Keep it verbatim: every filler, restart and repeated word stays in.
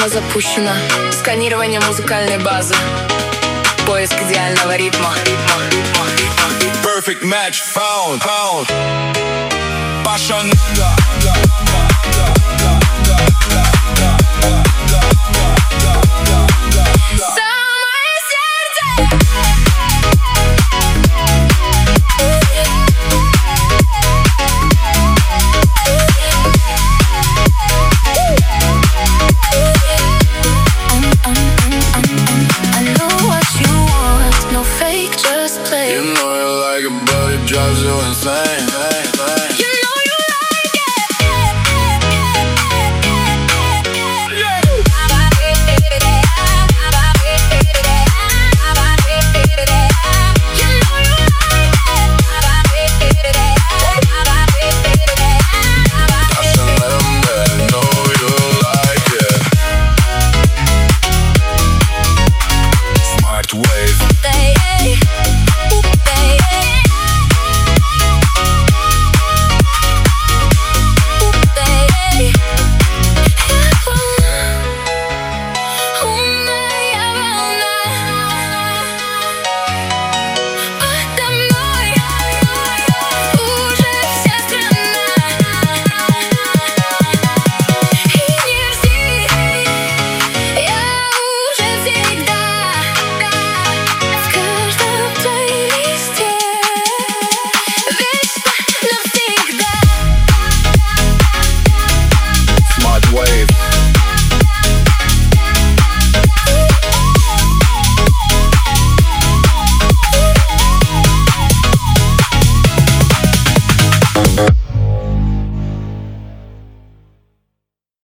Система запущена. Сканирование музыкальной базы. Поиск идеального ритма. Perfect match found, found. Паша just play. You know you like it, but it drives you insane.